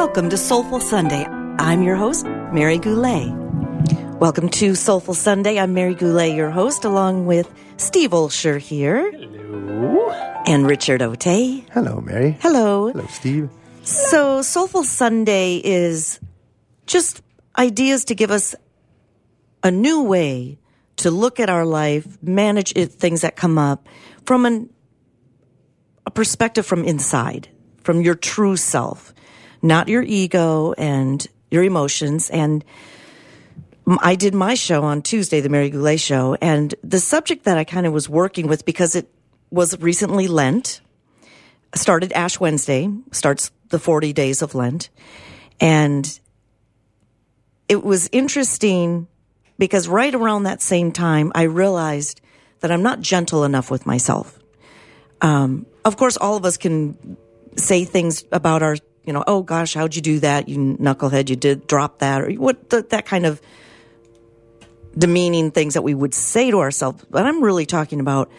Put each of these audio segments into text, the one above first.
Welcome to Soulful Sunday. I'm your host, Mary Goulet. Welcome to Soulful Sunday. I'm Mary Goulet, your host, along with Steve Olsher here. Hello. And Richard Otey. Hello, Mary. Hello. Hello, Steve. So Soulful Sunday is just ideas to give us a new way to look at our life, manage things that come up from a perspective from inside, from your true self, not your ego and your emotions. And I did my show on Tuesday, the Mary Goulet Show, and the subject that I kind of was working with, because it was recently Lent, started Ash Wednesday, starts the 40 days of Lent. And it was interesting because right around that same time, I realized that I'm not gentle enough with myself. Of course, all of us can say things about our, oh gosh, how'd you do that? You knucklehead, you did drop that, or that kind of demeaning things that we would say to ourselves. But I'm really talking about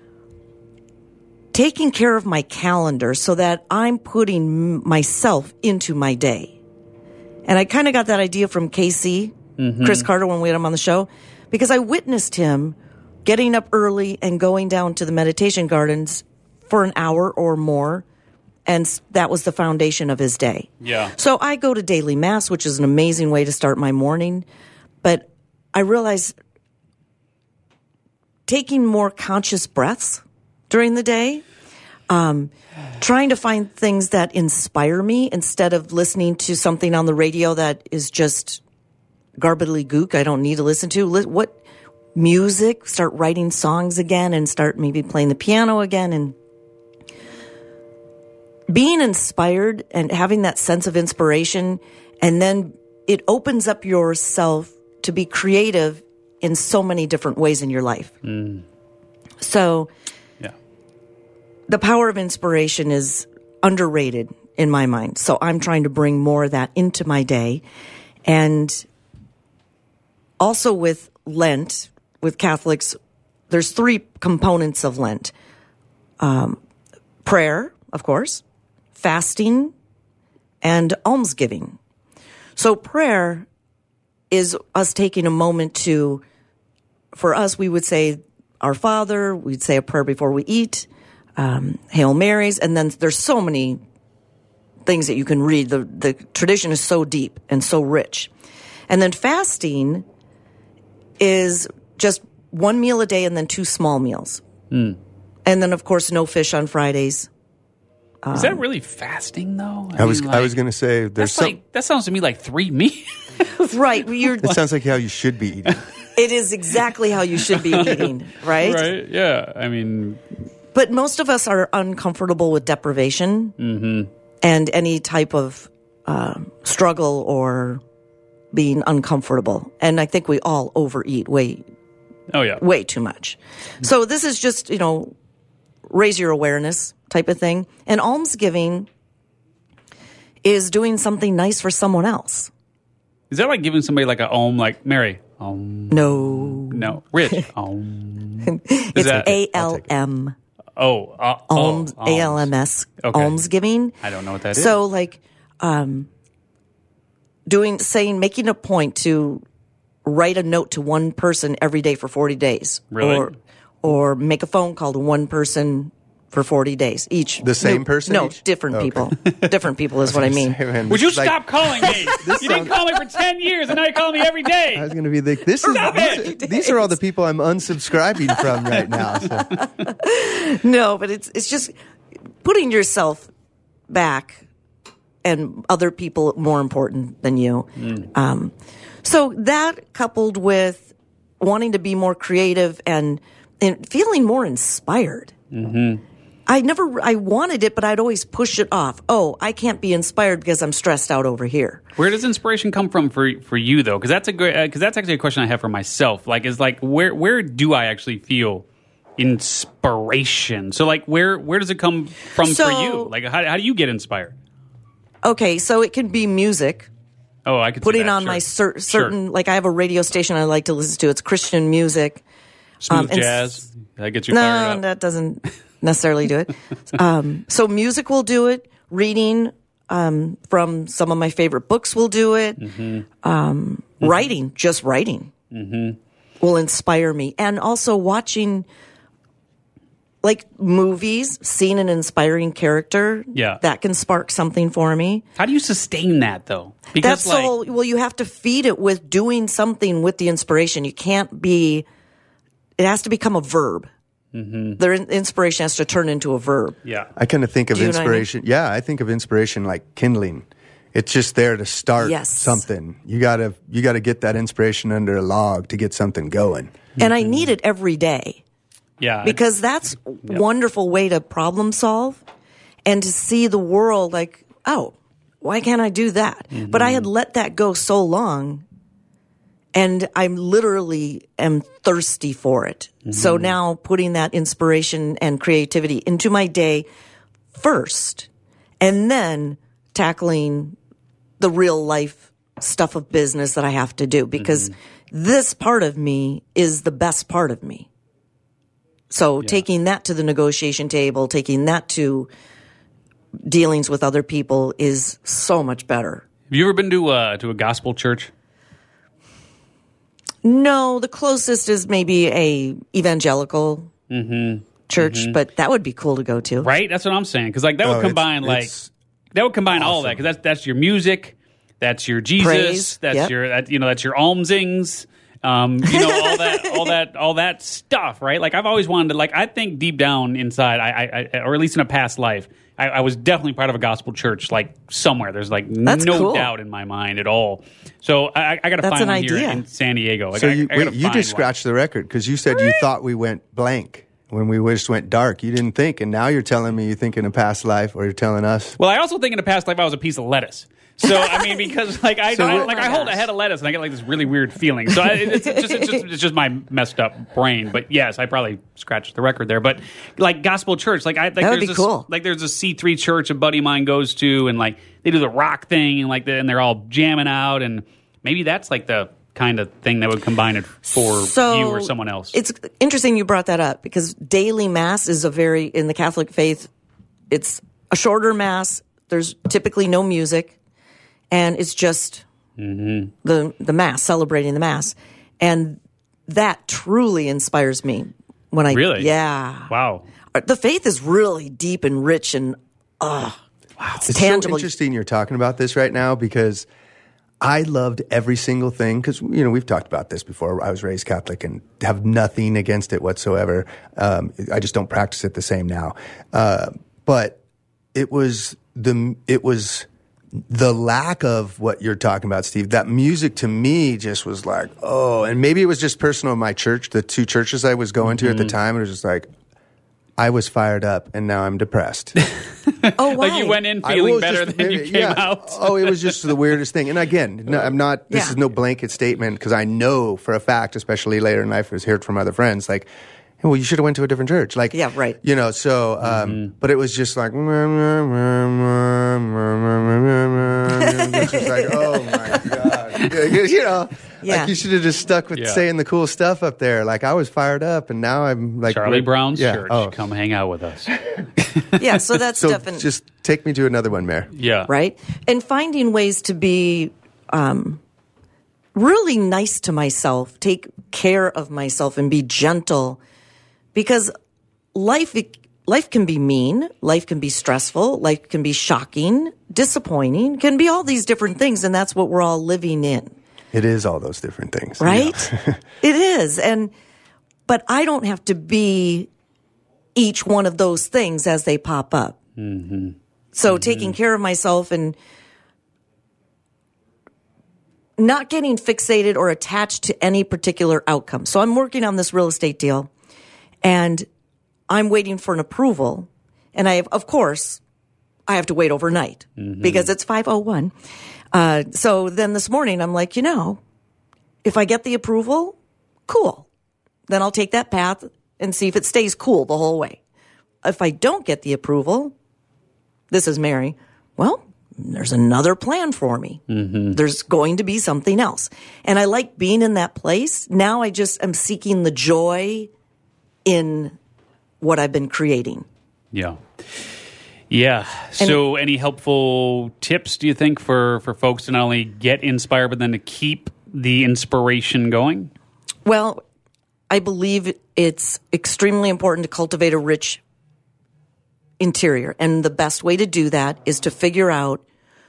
taking care of my calendar so that I'm putting myself into my day. And I kind of got that idea from KC, Chris Carter, when we had him on the show, because I witnessed him getting up early and going down to the meditation gardens for an hour or more. And that was the foundation of his day. Yeah. So I go to daily mass, which is an amazing way to start my morning. But I realized taking more conscious breaths during the day, trying to find things that inspire me instead of listening to something on the radio that is just gook I don't need to listen to. What music, start writing songs again and start maybe playing the piano again, and being inspired and having that sense of inspiration. And then it opens up yourself to be creative in so many different ways in your life. So yeah, the power of inspiration is underrated in my mind. So I'm trying to bring more of that into my day. And also with Lent, with Catholics, there's 3 components of Lent. Prayer, of course, fasting, and almsgiving. So prayer is us taking a moment to, for us, we would say Our Father, we'd say a prayer before we eat, Hail Marys, and then there's so many things that you can read. The tradition is so deep and so rich. And then fasting is just 1 meal a day and then 2 small meals. And then, of course, no fish on Fridays. Is that really fasting, though? I was going to say there's that sounds to me like 3 meals. Right. That sounds like how you should be eating. It is exactly how you should be eating, right? Right, yeah. I mean... But most of us are uncomfortable with deprivation and any type of struggle or being uncomfortable. And I think we all overeat way too much. So this is just, raise your awareness type of thing. And almsgiving is doing something nice for someone else. Is that like giving somebody like a like Mary? No. Rich. It's ALM. ALMS. ALMS. Okay. Almsgiving. I don't know what that is. So like making a point to write a note to one person every day for 40 days. Really? Or make a phone call to one person for 40 days each. The same person? No, each? different people. Different people is what I mean. Would you stop calling me? You didn't call me for 10 years, and now you call me every day. I was going to be like, these are all the people I'm unsubscribing from right now. So. No, but it's just putting yourself back and other people more important than you. So that coupled with wanting to be more creative and feeling more inspired. I wanted it, but I'd always push it off. Oh, I can't be inspired because I'm stressed out over here. Where does inspiration come from for you though? Because that's actually a question I have for myself. Where do I actually feel inspiration? So where does it come from for you? How do you get inspired? Okay, so it can be music. Oh, I could putting see that. on Sure. my certain I have a radio station I like to listen to. It's Christian music. Smooth jazz. That gets you fired up. No, that doesn't necessarily do it. So music will do it. Reading. from some of my favorite books will do it. Writing, just writing, will inspire me. And also watching, like, movies, seeing an inspiring character, that can spark something for me. How do you sustain that, though? Because well, you have to feed it with doing something with the inspiration. You can't be, it has to become a verb. The inspiration has to turn into a verb. Yeah. I kind of think of inspiration. Yeah, I think of inspiration like kindling. It's just there to start something. You gotta get that inspiration under a log to get something going. And I need it every day. Yeah. Because that's a wonderful way to problem solve and to see the world like, oh, why can't I do that? But I had let that go so long, and I literally am thirsty for it. So now putting that inspiration and creativity into my day first, and then tackling the real life stuff of business that I have to do, because this part of me is the best part of me. So taking that to the negotiation table, taking that to dealings with other people is so much better. Have you ever been to a gospel church? No, the closest is maybe a evangelical church, but that would be cool to go to. Right? That's what I'm saying. Because like that would combine all that. Because that's your music, that's your Jesus, praise, that's your that's your almsings. All that stuff, right? Like I've always wanted to, like, I think deep down inside, I or at least in a past life, I was definitely part of a gospel church, like somewhere. There's like no doubt in my mind at all. So I got to find one here in San Diego. So you just scratched the record because you said you thought we went blank when we just went dark. You didn't think, and now you're telling me you think in a past life, or you're telling us. Well, I also think in a past life I was a piece of lettuce. So I mean, because like I hold a head of lettuce and I get like this really weird feeling. So it's just my messed up brain. But yes, I probably scratched the record there. But like gospel church, that would be cool. Like there's a C3 church a buddy of mine goes to, and like they do the rock thing, and and they're all jamming out, and maybe that's like the kind of thing that would combine it for you or someone else. It's interesting you brought that up, because daily mass is in the Catholic faith, it's a shorter mass. There's typically no music. And it's just the mass, celebrating the mass. And that truly inspires me. Really? Yeah. Wow. The faith is really deep and rich and, wow. It's tangible. So interesting you're talking about this right now, because I loved every single thing. Because, we've talked about this before. I was raised Catholic and have nothing against it whatsoever. I just don't practice it the same now. But it was the lack of what you're talking about, Steve. That music to me just was like, oh, and maybe it was just personal in my church, the two churches I was going to at the time. It was just like, I was fired up and now I'm depressed. Oh, why? Like you went in feeling better than you came out. Oh, it was just the weirdest thing. And again, no, I'm not, this is no blanket statement, because I know for a fact, especially later in life, I was heard from other friends, like, well, you should have went to a different church. Like, yeah, right. So, but it was just like, it's just like, oh my God. Like you should have just stuck with saying the cool stuff up there. Like I was fired up, and now I'm like Charlie Brown's church. Oh. Come hang out with us. Yeah, so that's definitely. Just take me to another one, Mayor. Yeah. Right? And finding ways to be really nice to myself, take care of myself, and be gentle. Because life can be mean, life can be stressful, life can be shocking, disappointing, can be all these different things, and that's what we're all living in. It is all those different things. Right? It is. But I don't have to be each one of those things as they pop up. So taking care of myself and not getting fixated or attached to any particular outcome. So I'm working on this real estate deal. And I'm waiting for an approval. And of course, I have to wait overnight because it's 5:01. So then this morning, I'm like, if I get the approval, cool. Then I'll take that path and see if it stays cool the whole way. If I don't get the approval, this is Mary, well, there's another plan for me. There's going to be something else. And I like being in that place. Now I just am seeking the joy in what I've been creating. Yeah. Yeah. So any helpful tips, do you think, for folks to not only get inspired, but then to keep the inspiration going? Well, I believe it's extremely important to cultivate a rich interior. And the best way to do that is to figure out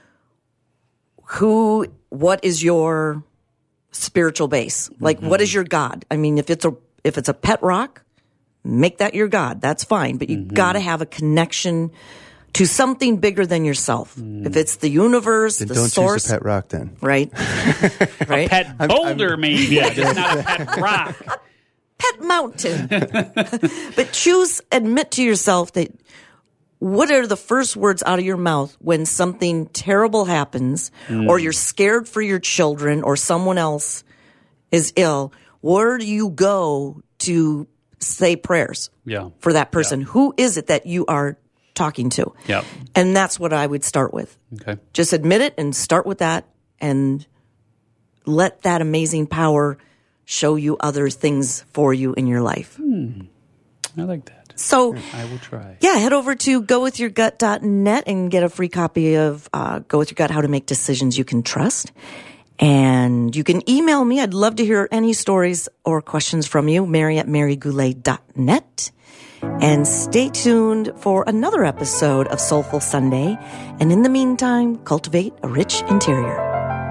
what is your spiritual base? Like, what is your God? I mean, if it's a pet rock, make that your God. That's fine. But you got to have a connection to something bigger than yourself. If it's the universe, then the don't source. choose a pet rock then. Right. Right. A pet boulder, maybe. Yeah, just not a pet rock. Pet mountain. But admit to yourself that what are the first words out of your mouth when something terrible happens or you're scared for your children or someone else is ill? Where do you go to say prayers for that person? Who is it that you are talking to? Yeah. And that's what I would start with. Okay. Just admit it and start with that and let that amazing power show you other things for you in your life. I like that. So I will try. Yeah, head over to gowithyourgut.net and get a free copy of Go With Your Gut, How to Make Decisions You Can Trust. And you can email me. I'd love to hear any stories or questions from you, Mary@marygoulet.net. And stay tuned for another episode of Soulful Sunday. And in the meantime, cultivate a rich interior.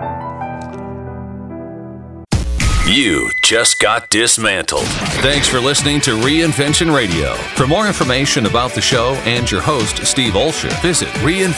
You just got dismantled. Thanks for listening to Reinvention Radio. For more information about the show and your host, Steve Olsher, visit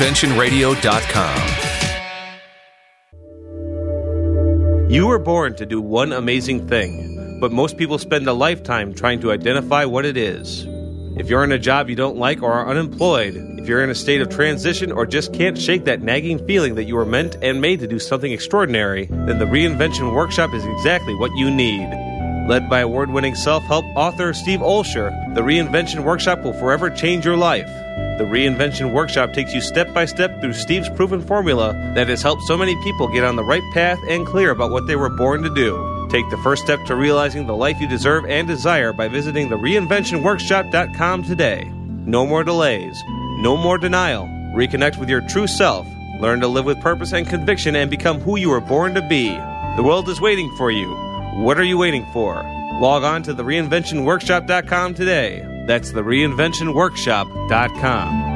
reinventionradio.com. You were born to do one amazing thing, but most people spend a lifetime trying to identify what it is. If you're in a job you don't like or are unemployed, if you're in a state of transition or just can't shake that nagging feeling that you were meant and made to do something extraordinary, then the Reinvention Workshop is exactly what you need. Led by award-winning self-help author Steve Olsher, the Reinvention Workshop will forever change your life. The Reinvention Workshop takes you step by step through Steve's proven formula that has helped so many people get on the right path and clear about what they were born to do. Take the first step to realizing the life you deserve and desire by visiting the reinventionworkshop.com today. No more delays. No more denial. Reconnect with your true self. Learn to live with purpose and conviction and become who you were born to be. The world is waiting for you. What are you waiting for? Log on to the reinventionworkshop.com today. That's the reinventionworkshop.com.